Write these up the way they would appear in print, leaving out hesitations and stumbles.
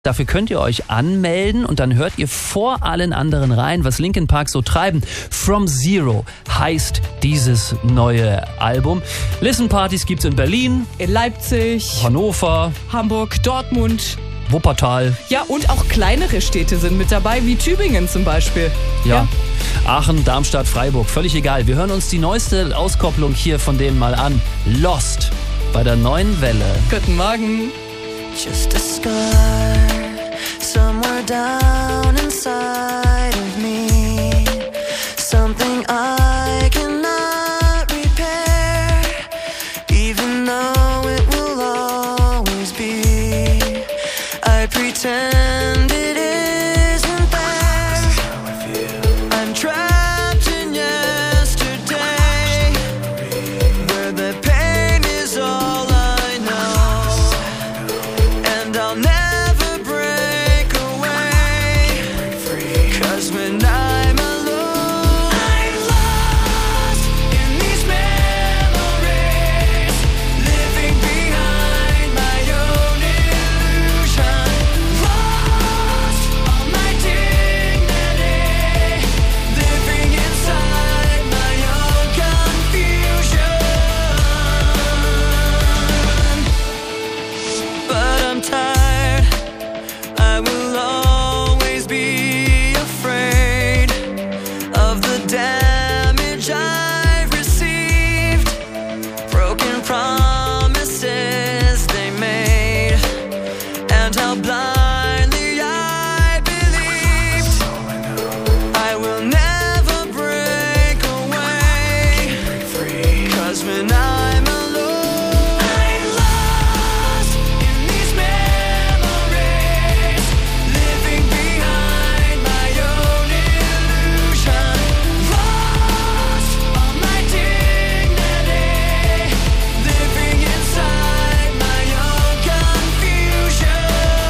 Dafür könnt ihr euch anmelden und dann hört ihr vor allen anderen rein, was Linkin Park so treiben. From Zero heißt dieses neue Album. Listen-Partys gibt's in Berlin, in Leipzig, Hannover, Hamburg, Dortmund. Wuppertal. Ja, und auch kleinere Städte sind mit dabei, wie Tübingen zum Beispiel. Ja. Aachen, Darmstadt, Freiburg, völlig egal. Wir hören uns die neueste Auskopplung hier von denen mal an. Lost bei der neuen Welle. Guten Morgen. Just a scar somewhere down inside of me. Something I cannot repair, even though it will always be. I pretend it isn't there. I'm trapped in yesterday, where the pain is all I know, and I'll never break away. 'Cause when I'm alone, I'm lost in these memories, living behind my own illusion. Lost all my dignity, living inside my own confusion. But I'm tired, I will always be afraid of the damage I've received, broken promises they made, and how blindly I believed. I will never break away, 'cause when I'm alone, I'm lost in these memories, living behind my own illusion. Lost all my dignity, living inside my own confusion.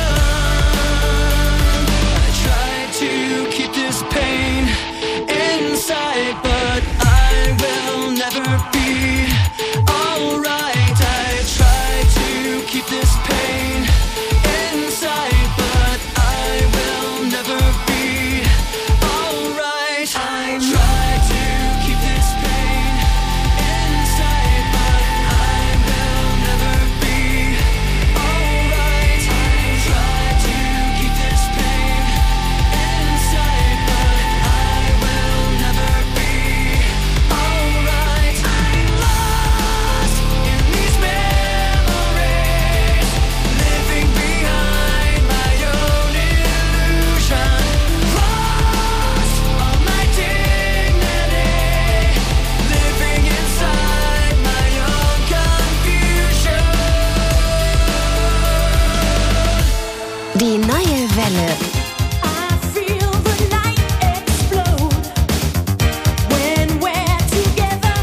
I try to keep this pain inside, but I will never be alright. I try to keep this pain inside, but I will never be alright. I try to keep this pain inside, but I will never be alright. I try to keep this pain inside, but I will never be alright. I'm lost in these memories, living behind my own illusion. Lost all my dignity, living inside my own confusion. Die neue Welle. I feel the night explode when we're together.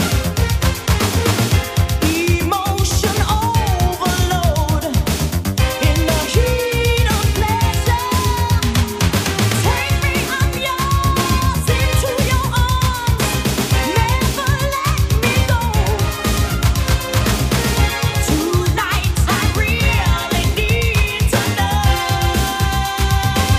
Emotion overload in the heat of pleasure. Take me, I'm yours, into your arms. Never let me go. Tonight I really need to know.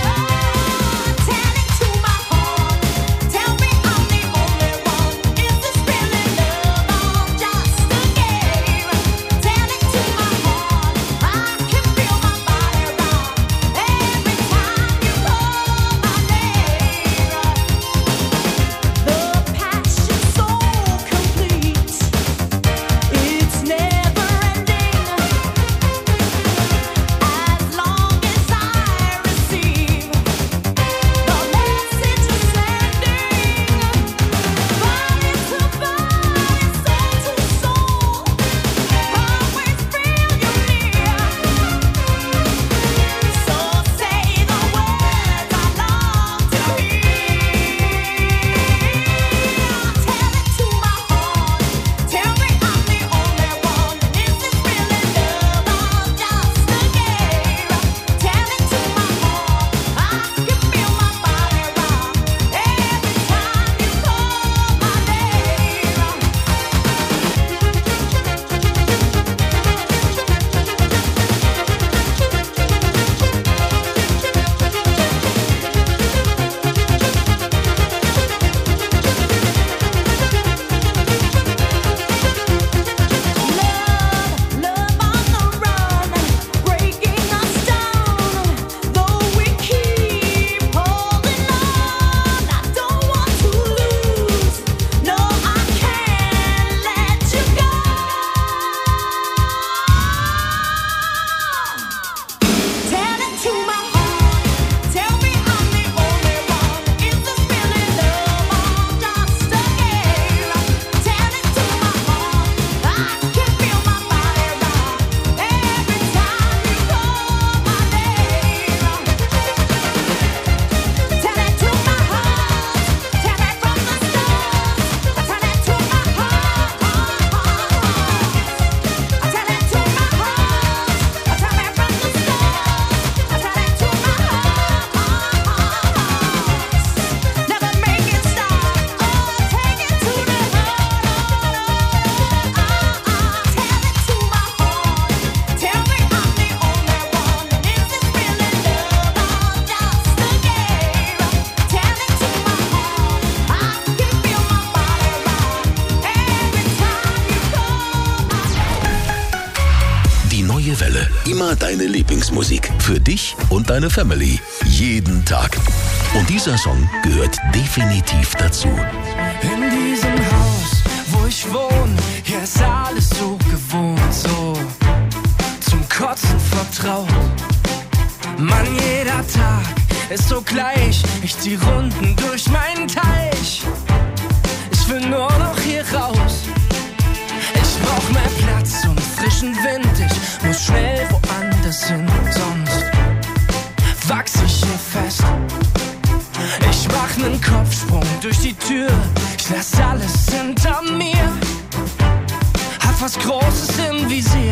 Lieblingsmusik. Für dich und deine Family. Jeden Tag. Und dieser Song gehört definitiv dazu. In diesem Haus, wo ich wohne, hier ist alles so gewohnt, so zum Kotzen vertraut. Mann, jeder Tag ist so gleich, ich zieh Runden durch meinen Teich. Ich will nur noch hier raus, ich brauch mehr Platz und frischen Wind. Ich muss schnell woanders hin, sonst wachs ich hier fest. Ich mach nen Kopfsprung durch die Tür, ich lass alles hinter mir. Hab was Großes im Visier,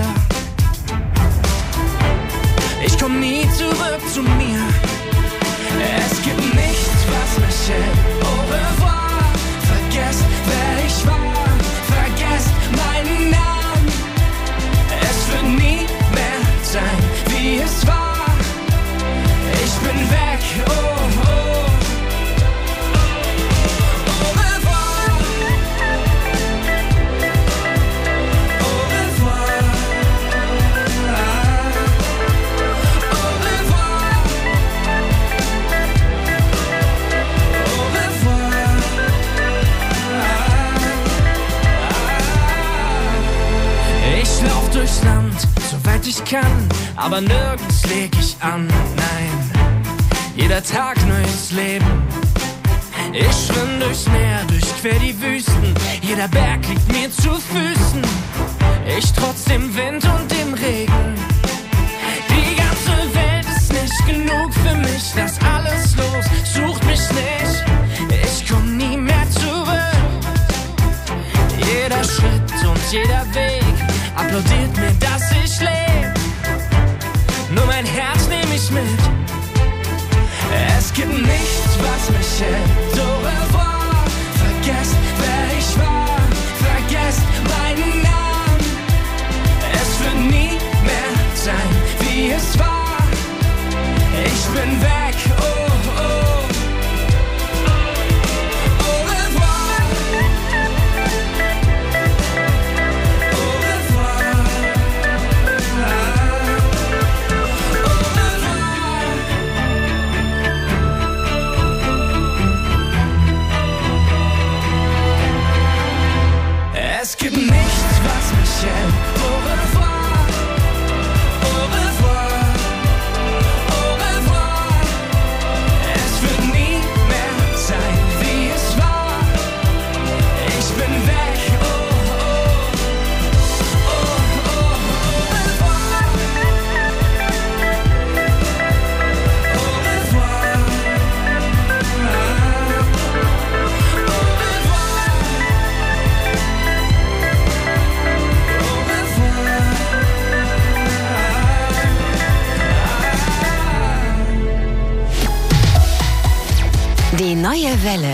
ich komm nie zurück zu mir. Es gibt nichts, was mich hält. Au revoir, vergesst, wer ich war, vergesst meinen Namen. Es wird nie mehr sein, wie es war. Ich bin weg, oh, oh. Au revoir, au revoir, au revoir, au revoir. Ich lauf durchs Land, soweit ich kann, aber nirgends leg ich an, nein. Jeder Tag neues Leben. Ich schwimm durchs Meer, durchquer die Wüsten. Jeder Berg liegt mir zu Füßen. Ich trotz dem Wind und dem Regen. Die ganze Welt ist nicht genug für mich. Lass alles los, sucht mich nicht. Ich komm nie mehr zurück. Jeder Schritt und jeder Weg applaudiert mir, dass ich lebe. Nur mein Herz nehm ich mit. Es gibt nichts, was mich hält. Au revoir, vergesst, wer ich war, vergesst meinen Namen. Es wird nie mehr sein, wie es war. Ich bin weg, oh, oh. Au revoir, au revoir, au revoir. Es gibt nichts, was mich hält. Au revoir, au revoir, au revoir. Es wird nie mehr sein, wie es war. Ich bin weg, oh, oh, oh, oh, au revoir, au revoir, au revoir. Die neue Welle.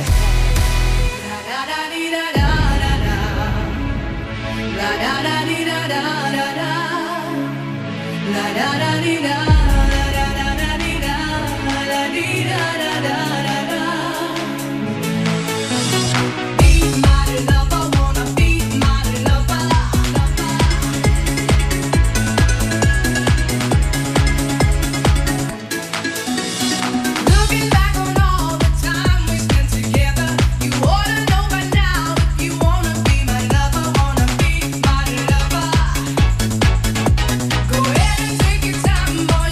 Looking back on all the time we spent together, you ought to know by now if you wanna be my lover, wanna be my lover. Go ahead and take your time, boy.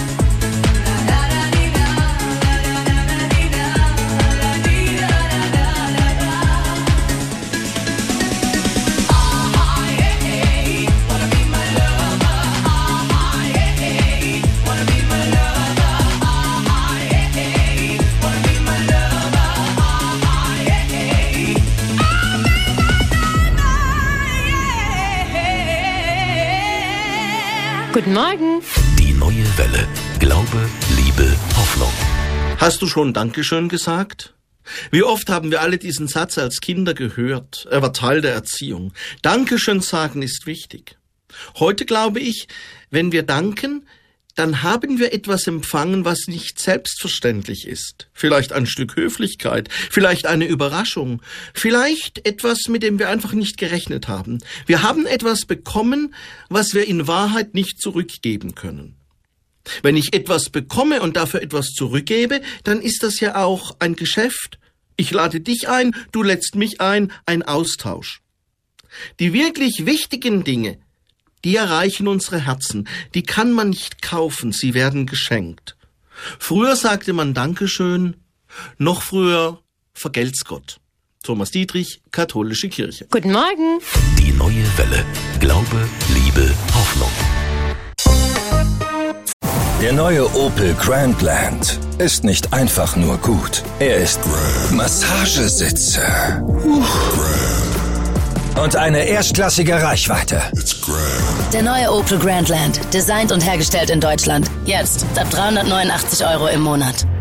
Guten Morgen. Die neue Welle. Glaube, Liebe, Hoffnung. Hast du schon Dankeschön gesagt? Wie oft haben wir alle diesen Satz als Kinder gehört? Er war Teil der Erziehung. Dankeschön sagen ist wichtig. Heute glaube ich, wenn wir danken, dann haben wir etwas empfangen, was nicht selbstverständlich ist. Vielleicht ein Stück Höflichkeit, vielleicht eine Überraschung, vielleicht etwas, mit dem wir einfach nicht gerechnet haben. Wir haben etwas bekommen, was wir in Wahrheit nicht zurückgeben können. Wenn ich etwas bekomme und dafür etwas zurückgebe, dann ist das ja auch ein Geschäft. Ich lade dich ein, du lädst mich ein Austausch. Die wirklich wichtigen Dinge, die erreichen unsere Herzen. Die kann man nicht kaufen, sie werden geschenkt. Früher sagte man Dankeschön, noch früher vergelt's Gott. Thomas Dietrich, Katholische Kirche. Guten Morgen. Die neue Welle. Glaube, Liebe, Hoffnung. Der neue Opel Grandland ist nicht einfach nur gut. Er ist Massagesitze. Und eine erstklassige Reichweite. Der neue Opel Grandland. Designt und hergestellt in Deutschland. Jetzt ab 389 € im Monat.